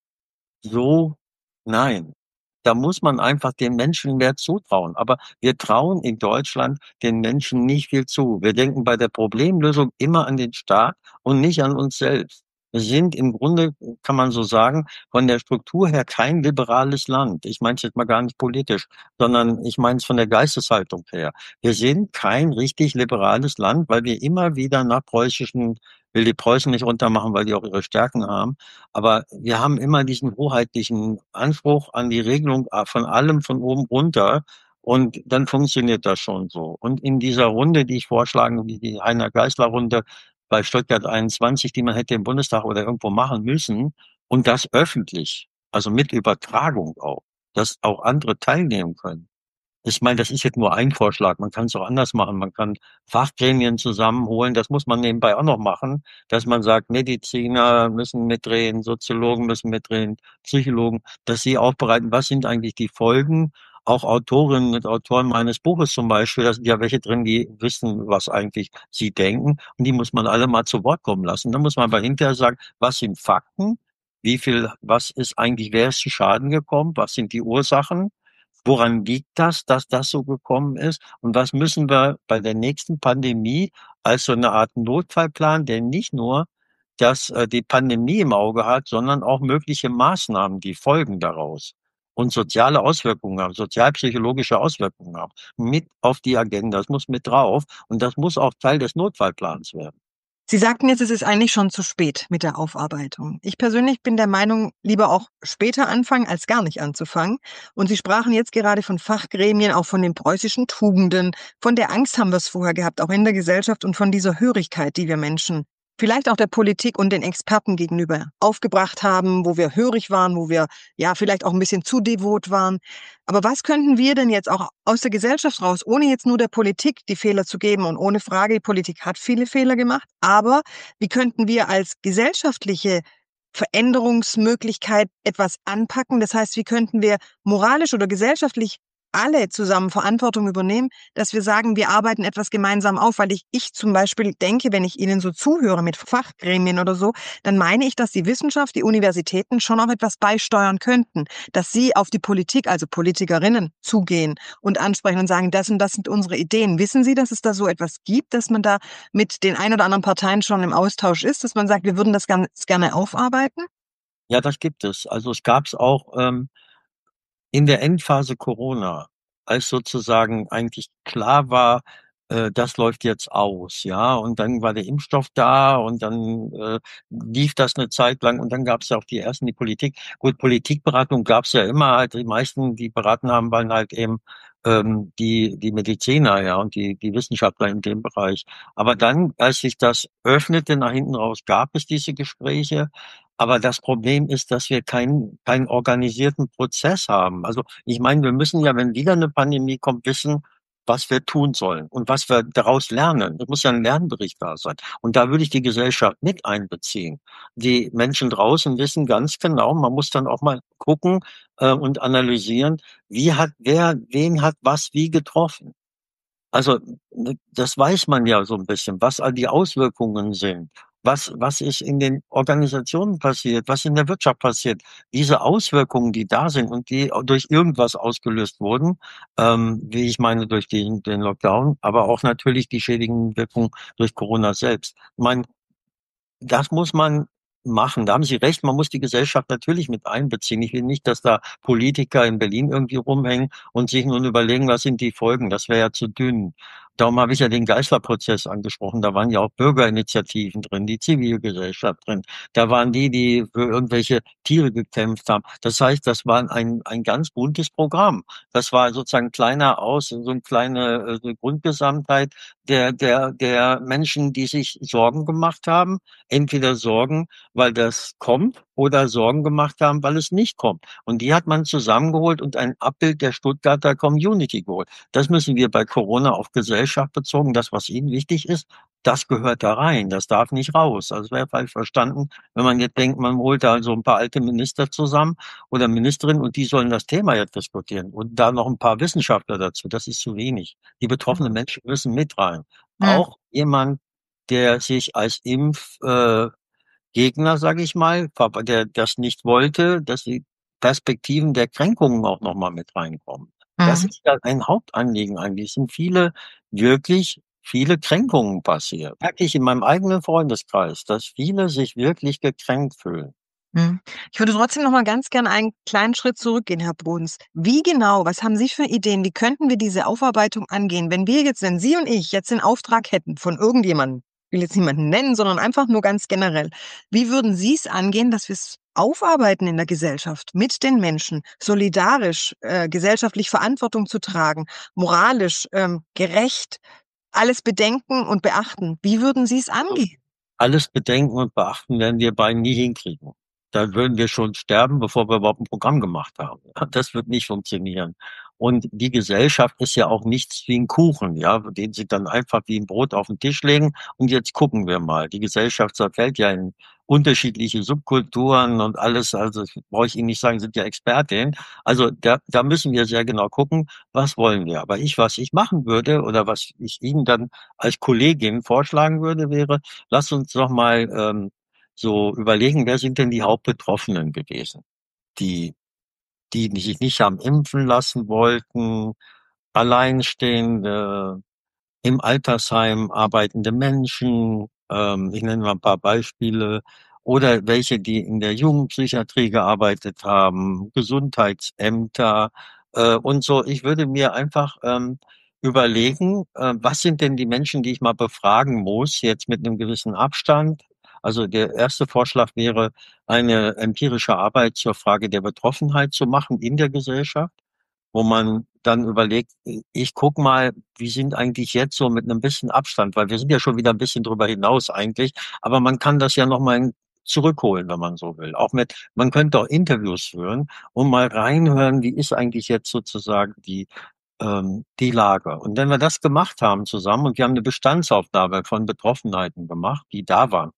so, nein. Da muss man einfach den Menschen mehr zutrauen. Aber wir trauen in Deutschland den Menschen nicht viel zu. Wir denken bei der Problemlösung immer an den Staat und nicht an uns selbst. Wir sind im Grunde, kann man so sagen, von der Struktur her kein liberales Land. Ich meine es jetzt mal gar nicht politisch, sondern ich meine es von der Geisteshaltung her. Wir sind kein richtig liberales Land, weil wir immer wieder nach preußischen, will die Preußen nicht runtermachen, weil die auch ihre Stärken haben, aber wir haben immer diesen hoheitlichen Anspruch an die Regelung von allem von oben runter. Und dann funktioniert das schon so. Und in dieser Runde, die ich vorschlagen, wie die Heiner-Geißler-Runde bei Stuttgart 21, die man hätte im Bundestag oder irgendwo machen müssen, und das öffentlich, also mit Übertragung auch, dass auch andere teilnehmen können. Ich meine, das ist jetzt nur ein Vorschlag. Man kann es auch anders machen. Man kann Fachgremien zusammenholen. Das muss man nebenbei auch noch machen, dass man sagt, Mediziner müssen mitdrehen, Soziologen müssen mitdrehen, Psychologen, dass sie aufbereiten, was sind eigentlich die Folgen. Auch Autorinnen und Autoren meines Buches zum Beispiel, da sind ja welche drin, die wissen, was eigentlich sie denken. Und die muss man alle mal zu Wort kommen lassen. Dann muss man aber hinterher sagen, was sind Fakten? Was ist eigentlich, wer ist zu Schaden gekommen? Was sind die Ursachen? Woran liegt das, dass das so gekommen ist? Und was müssen wir bei der nächsten Pandemie als so eine Art Notfallplan, der nicht nur die Pandemie im Auge hat, sondern auch mögliche Maßnahmen, die folgen daraus und soziale Auswirkungen haben, sozialpsychologische Auswirkungen haben, mit auf die Agenda. Das muss mit drauf und das muss auch Teil des Notfallplans werden. Sie sagten jetzt, es ist eigentlich schon zu spät mit der Aufarbeitung. Ich persönlich bin der Meinung, lieber auch später anfangen, als gar nicht anzufangen. Und Sie sprachen jetzt gerade von Fachgremien, auch von den preußischen Tugenden. Von der Angst haben wir es vorher gehabt, auch in der Gesellschaft und von dieser Hörigkeit, die wir Menschen vielleicht auch der Politik und den Experten gegenüber aufgebracht haben, wo wir hörig waren, wo wir ja vielleicht auch ein bisschen zu devot waren. Aber was könnten wir denn jetzt auch aus der Gesellschaft raus, ohne jetzt nur der Politik die Fehler zu geben und ohne Frage, die Politik hat viele Fehler gemacht, aber wie könnten wir als gesellschaftliche Veränderungsmöglichkeit etwas anpacken? Das heißt, wie könnten wir moralisch oder gesellschaftlich alle zusammen Verantwortung übernehmen, dass wir sagen, wir arbeiten etwas gemeinsam auf, weil ich zum Beispiel denke, wenn ich Ihnen so zuhöre mit Fachgremien oder so, dann meine ich, dass die Wissenschaft, die Universitäten schon auch etwas beisteuern könnten, dass sie auf die Politik, also Politikerinnen, zugehen und ansprechen und sagen, das und das sind unsere Ideen. Wissen Sie, dass es da so etwas gibt, dass man da mit den ein oder anderen Parteien schon im Austausch ist, dass man sagt, wir würden das ganz gerne aufarbeiten? Ja, das gibt es. Also es gab es auch in der Endphase Corona, als sozusagen eigentlich klar war, das läuft jetzt aus, ja, und dann war der Impfstoff da und dann lief das eine Zeit lang und dann gab es ja auch die Politik. Gut, Politikberatung gab es ja immer, halt die meisten, die beraten haben, waren halt eben die Mediziner, ja, und die Wissenschaftler in dem Bereich. Aber dann, als sich das öffnete nach hinten raus, gab es diese Gespräche. Aber das Problem ist, dass wir keinen organisierten Prozess haben. Also ich meine, wir müssen ja, wenn wieder eine Pandemie kommt, wissen, was wir tun sollen und was wir daraus lernen. Es muss ja ein Lernbericht da sein. Und da würde ich die Gesellschaft mit einbeziehen. Die Menschen draußen wissen ganz genau, man muss dann auch mal gucken und analysieren, wen hat was wie getroffen. Also, das weiß man ja so ein bisschen, was all die Auswirkungen sind. Was ist in den Organisationen passiert, was in der Wirtschaft passiert. Diese Auswirkungen, die da sind und die durch irgendwas ausgelöst wurden, wie ich meine, durch den Lockdown, aber auch natürlich die schädigenden Wirkungen durch Corona selbst. Ich meine, das muss man machen. Da haben Sie recht, man muss die Gesellschaft natürlich mit einbeziehen. Ich will nicht, dass da Politiker in Berlin irgendwie rumhängen und sich nun überlegen, was sind die Folgen. Das wäre ja zu dünn. Darum habe ich ja den Geißler-Prozess angesprochen. Da waren ja auch Bürgerinitiativen drin, die Zivilgesellschaft drin. Da waren die, die für irgendwelche Tiere gekämpft haben. Das heißt, das war ein ganz buntes Programm. Das war sozusagen kleiner aus, so eine kleine Grundgesamtheit der Menschen, die sich Sorgen gemacht haben. Entweder Sorgen, weil das kommt, oder Sorgen gemacht haben, weil es nicht kommt. Und die hat man zusammengeholt und ein Abbild der Stuttgarter Community geholt. Das müssen wir bei Corona auf Gesellschaft bezogen, das, was Ihnen wichtig ist, das gehört da rein, das darf nicht raus. Also es wäre falsch verstanden, wenn man jetzt denkt, man holt da so ein paar alte Minister zusammen oder Ministerinnen und die sollen das Thema jetzt diskutieren und da noch ein paar Wissenschaftler dazu. Das ist zu wenig. Die betroffenen Menschen müssen mit rein. Hm, Auch jemand, der sich als Gegner, sage ich mal, der das nicht wollte, dass die Perspektiven der Kränkungen auch nochmal mit reinkommen. Das hm. ist ja ein Hauptanliegen eigentlich. Es sind wirklich viele Kränkungen passiert. Merke ich in meinem eigenen Freundeskreis, dass viele sich wirklich gekränkt fühlen. Mhm. Ich würde trotzdem noch mal ganz gern einen kleinen Schritt zurückgehen, Herr Bruns. Wie genau, was haben Sie für Ideen? Wie könnten wir diese Aufarbeitung angehen, wenn Sie und ich jetzt den Auftrag hätten von irgendjemandem, ich will jetzt niemanden nennen, sondern einfach nur ganz generell. Wie würden Sie es angehen, dass wir es aufarbeiten in der Gesellschaft mit den Menschen, solidarisch, gesellschaftlich Verantwortung zu tragen, moralisch, gerecht, alles bedenken und beachten? Wie würden Sie es angehen? Alles bedenken und beachten werden wir beiden nie hinkriegen. Da würden wir schon sterben, bevor wir überhaupt ein Programm gemacht haben. Das wird nicht funktionieren. Und die Gesellschaft ist ja auch nichts wie ein Kuchen, ja, den sie dann einfach wie ein Brot auf den Tisch legen und jetzt gucken wir mal. Die Gesellschaft zerfällt ja in unterschiedliche Subkulturen und alles, also das brauche ich Ihnen nicht sagen, sind ja Expertin. Also da müssen wir sehr genau gucken, was wollen wir. Aber was ich machen würde oder was ich Ihnen dann als Kollegin vorschlagen würde, wäre, lass uns doch mal so überlegen, wer sind denn die Hauptbetroffenen gewesen? Die, die sich nicht haben impfen lassen wollten, Alleinstehende, im Altersheim arbeitende Menschen, ich nenne mal ein paar Beispiele, oder welche, die in der Jugendpsychiatrie gearbeitet haben, Gesundheitsämter und so. Ich würde mir einfach überlegen, was sind denn die Menschen, die ich mal befragen muss, jetzt mit einem gewissen Abstand. Also der erste Vorschlag wäre, eine empirische Arbeit zur Frage der Betroffenheit zu machen in der Gesellschaft, wo man dann überlegt, ich guck mal, wie sind eigentlich jetzt so mit einem bisschen Abstand, weil wir sind ja schon wieder ein bisschen drüber hinaus eigentlich, aber man kann das ja noch mal zurückholen, wenn man so will. Man könnte auch Interviews führen und mal reinhören, wie ist eigentlich jetzt sozusagen die Lage. Und wenn wir das gemacht haben zusammen und wir haben eine Bestandsaufnahme von Betroffenheiten gemacht, die da waren,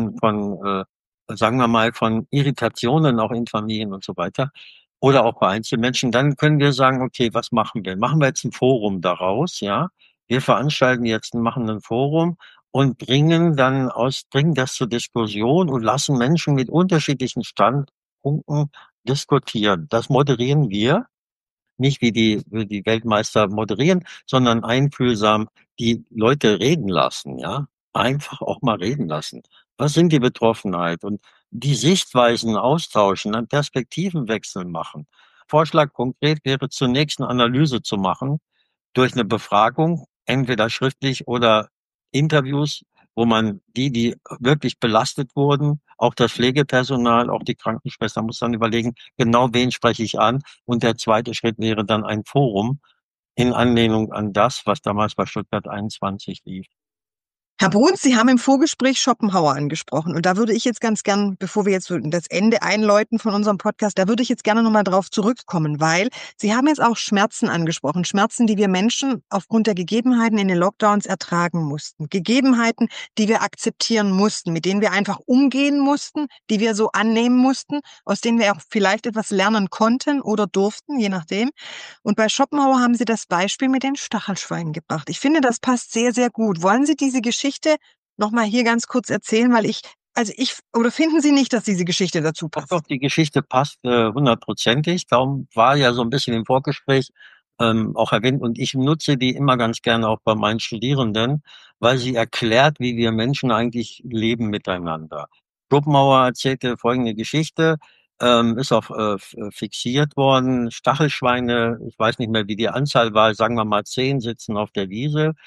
sagen wir mal, von Irritationen auch in Familien und so weiter, oder auch bei Einzelmenschen, dann können wir sagen, okay, was machen wir? Machen wir jetzt ein Forum daraus, ja? Wir veranstalten jetzt, machen ein Forum und bringen das zur Diskussion und lassen Menschen mit unterschiedlichen Standpunkten diskutieren. Das moderieren wir, nicht wie die Weltmeister moderieren, sondern einfühlsam die Leute reden lassen, ja? Einfach auch mal reden lassen. Was sind die Betroffenheit? Und die Sichtweisen austauschen, einen Perspektivenwechsel machen. Vorschlag konkret wäre zunächst eine Analyse zu machen durch eine Befragung, entweder schriftlich oder Interviews, wo man die wirklich belastet wurden, auch das Pflegepersonal, auch die Krankenschwester muss dann überlegen, genau wen spreche ich an. Und der zweite Schritt wäre dann ein Forum in Anlehnung an das, was damals bei Stuttgart 21 lief. Herr Bruns, Sie haben im Vorgespräch Schopenhauer angesprochen. Und da würde ich jetzt ganz gern, bevor wir jetzt so das Ende einläuten von unserem Podcast, da würde ich jetzt gerne nochmal drauf zurückkommen, weil Sie haben jetzt auch Schmerzen angesprochen. Schmerzen, die wir Menschen aufgrund der Gegebenheiten in den Lockdowns ertragen mussten. Gegebenheiten, die wir akzeptieren mussten, mit denen wir einfach umgehen mussten, die wir so annehmen mussten, aus denen wir auch vielleicht etwas lernen konnten oder durften, je nachdem. Und bei Schopenhauer haben Sie das Beispiel mit den Stachelschweinen gebracht. Ich finde, das passt sehr, sehr gut. Wollen Sie diese Geschichte noch mal hier ganz kurz erzählen? Oder finden Sie nicht, dass diese Geschichte dazu Doch, passt? doch, die Geschichte passt hundertprozentig. Darum war ja so ein bisschen im Vorgespräch auch erwähnt. Und ich nutze die immer ganz gerne auch bei meinen Studierenden, weil sie erklärt, wie wir Menschen eigentlich leben miteinander. Schopenhauer erzählte folgende Geschichte, ist auch fixiert worden. Stachelschweine, ich weiß nicht mehr, wie die Anzahl war, sagen wir mal 10, sitzen auf der Wiese.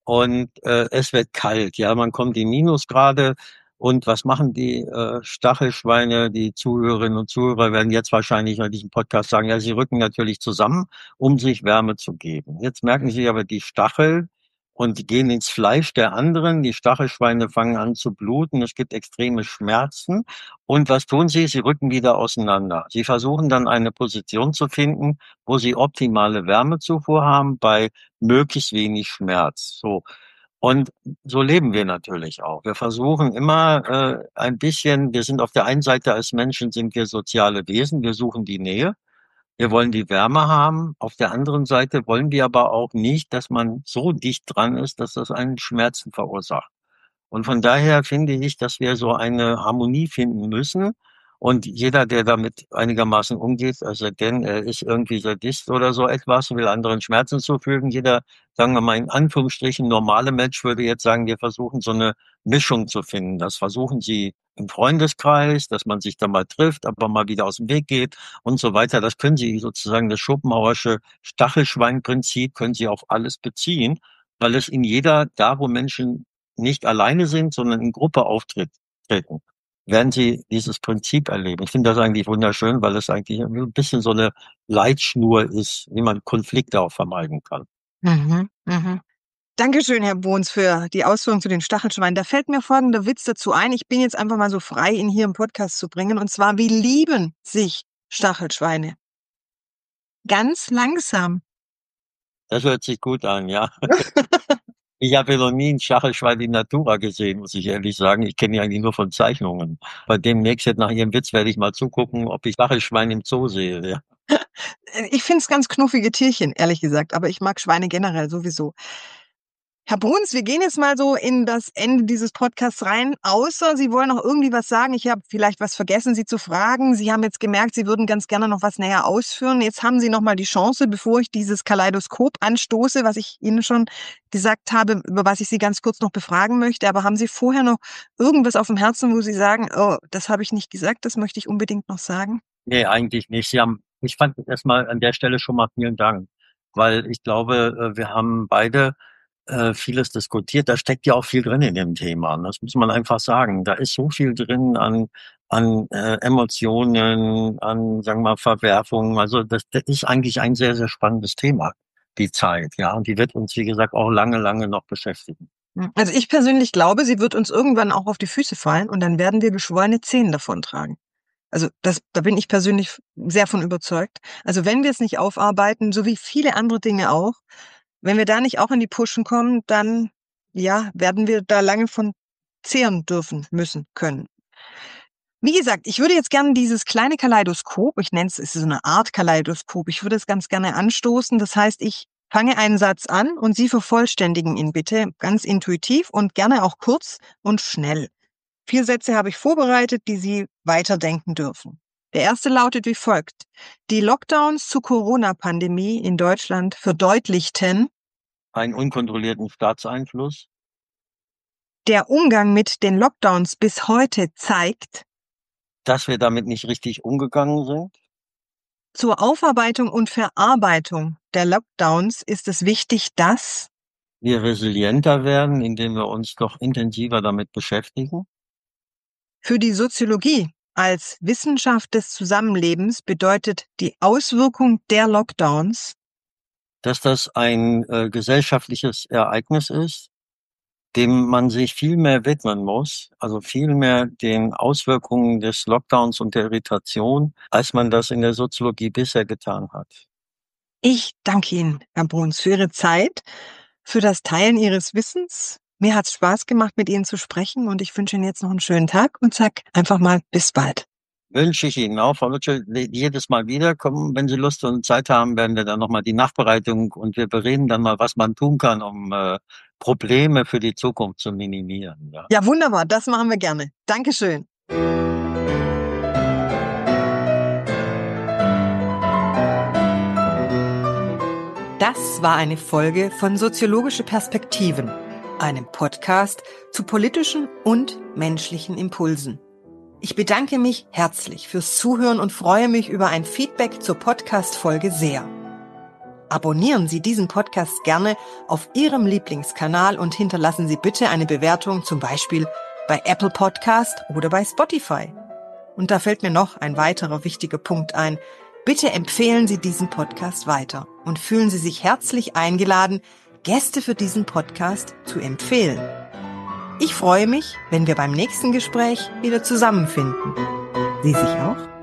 und es wird kalt. Ja, man kommt in Minusgrade. Und was machen die Stachelschweine? Die Zuhörerinnen und Zuhörer werden jetzt wahrscheinlich bei diesem Podcast sagen, ja, sie rücken natürlich zusammen, um sich Wärme zu geben. Jetzt merken sie aber die Stacheln und gehen ins Fleisch der anderen. Die Stachelschweine fangen an zu bluten. Es gibt extreme Schmerzen. Und was tun sie? Sie rücken wieder auseinander. Sie versuchen dann eine Position zu finden, wo sie optimale Wärmezufuhr haben bei möglichst wenig Schmerz. So. Und so leben wir natürlich auch. Wir versuchen immer ein bisschen, wir sind auf der einen Seite als Menschen sind wir soziale Wesen, wir suchen die Nähe, wir wollen die Wärme haben. Auf der anderen Seite wollen wir aber auch nicht, dass man so dicht dran ist, dass das einen Schmerzen verursacht. Und von daher finde ich, dass wir so eine Harmonie finden müssen. Und jeder, der damit einigermaßen umgeht, also denn er ist irgendwie Sadist oder so etwas, will anderen Schmerzen zufügen. Jeder, sagen wir mal in Anführungsstrichen, normale Mensch würde jetzt sagen, wir versuchen so eine Mischung zu finden. Das versuchen sie im Freundeskreis, dass man sich da mal trifft, aber mal wieder aus dem Weg geht und so weiter. Das können Sie sozusagen, das Schopenhauersche Stachelschweinprinzip können Sie auf alles beziehen, weil es in jeder, da wo Menschen nicht alleine sind, sondern in Gruppe treten, werden sie dieses Prinzip erleben. Ich finde das eigentlich wunderschön, weil es eigentlich ein bisschen so eine Leitschnur ist, wie man Konflikte auch vermeiden kann. Mhm, mhm. Dankeschön, Herr Bohns, für die Ausführungen zu den Stachelschweinen. Da fällt mir folgender Witz dazu ein. Ich bin jetzt einfach mal so frei, ihn hier im Podcast zu bringen. Und zwar, wie lieben sich Stachelschweine? Ganz langsam. Das hört sich gut an, ja. Ich habe ja noch nie einen Stachelschwein in Natura gesehen, muss ich ehrlich sagen. Ich kenne die eigentlich nur von Zeichnungen. Bei demnächst jetzt nach Ihrem Witz werde ich mal zugucken, ob ich Stachelschwein im Zoo sehe. Ja. Ich finde es ganz knuffige Tierchen, ehrlich gesagt. Aber ich mag Schweine generell sowieso. Herr Bruns, wir gehen jetzt mal so in das Ende dieses Podcasts rein, außer Sie wollen noch irgendwie was sagen. Ich habe vielleicht was vergessen, Sie zu fragen. Sie haben jetzt gemerkt, Sie würden ganz gerne noch was näher ausführen. Jetzt haben Sie noch mal die Chance, bevor ich dieses Kaleidoskop anstoße, was ich Ihnen schon gesagt habe, über was ich Sie ganz kurz noch befragen möchte. Aber haben Sie vorher noch irgendwas auf dem Herzen, wo Sie sagen, oh, das habe ich nicht gesagt, das möchte ich unbedingt noch sagen? Nee, eigentlich nicht. Ich fand erstmal an der Stelle schon mal vielen Dank, weil ich glaube, wir haben beide vieles diskutiert. Da steckt ja auch viel drin in dem Thema. Das muss man einfach sagen. Da ist so viel drin an Emotionen, an, sagen wir mal, Verwerfungen. Also das ist eigentlich ein sehr, sehr spannendes Thema, die Zeit. Ja, und die wird uns, wie gesagt, auch lange, lange noch beschäftigen. Also ich persönlich glaube, sie wird uns irgendwann auch auf die Füße fallen und dann werden wir geschwollene Zehen davontragen. Also da bin ich persönlich sehr von überzeugt. Also wenn wir es nicht aufarbeiten, so wie viele andere Dinge auch, wenn wir da nicht auch in die Puschen kommen, dann ja, werden wir da lange von zehren dürfen, müssen, können. Wie gesagt, ich würde jetzt gerne dieses kleine Kaleidoskop, ich nenne es ist so eine Art Kaleidoskop, ich würde es ganz gerne anstoßen. Das heißt, ich fange einen Satz an und Sie vervollständigen ihn bitte ganz intuitiv und gerne auch kurz und schnell. 4 Sätze habe ich vorbereitet, die Sie weiterdenken dürfen. Der erste lautet wie folgt. Die Lockdowns zur Corona-Pandemie in Deutschland verdeutlichten: Einen unkontrollierten Staatseinfluss, Der Umgang mit den Lockdowns bis heute zeigt: dass wir damit nicht richtig umgegangen sind. Zur Aufarbeitung und Verarbeitung der Lockdowns ist es wichtig, dass Wir resilienter werden, indem wir uns doch intensiver damit beschäftigen. für die Soziologie als Wissenschaft des Zusammenlebens bedeutet die Auswirkung der Lockdowns, Dass das ein gesellschaftliches Ereignis ist, dem man sich viel mehr widmen muss, also viel mehr den Auswirkungen des Lockdowns und der Irritation, als man das in der Soziologie bisher getan hat. Ich danke Ihnen, Herr Bruns, für Ihre Zeit, für das Teilen Ihres Wissens. Mir hat es Spaß gemacht, mit Ihnen zu sprechen und ich wünsche Ihnen jetzt noch einen schönen Tag und sag einfach mal bis bald. Wünsche ich Ihnen auch, Frau Lutschel, jedes Mal wieder kommen, wenn Sie Lust und Zeit haben, werden wir dann nochmal die Nachbereitung und wir bereden dann mal, was man tun kann, um Probleme für die Zukunft zu minimieren. Ja. Ja, wunderbar, das machen wir gerne. Dankeschön. Das war eine Folge von Soziologische Perspektiven, einem Podcast zu politischen und menschlichen Impulsen. Ich bedanke mich herzlich fürs Zuhören und freue mich über ein Feedback zur Podcast-Folge sehr. Abonnieren Sie diesen Podcast gerne auf Ihrem Lieblingskanal und hinterlassen Sie bitte eine Bewertung, zum Beispiel bei Apple Podcast oder bei Spotify. Und da fällt mir noch ein weiterer wichtiger Punkt ein. Bitte empfehlen Sie diesen Podcast weiter und fühlen Sie sich herzlich eingeladen, Gäste für diesen Podcast zu empfehlen. Ich freue mich, wenn wir beim nächsten Gespräch wieder zusammenfinden. Sie sich auch?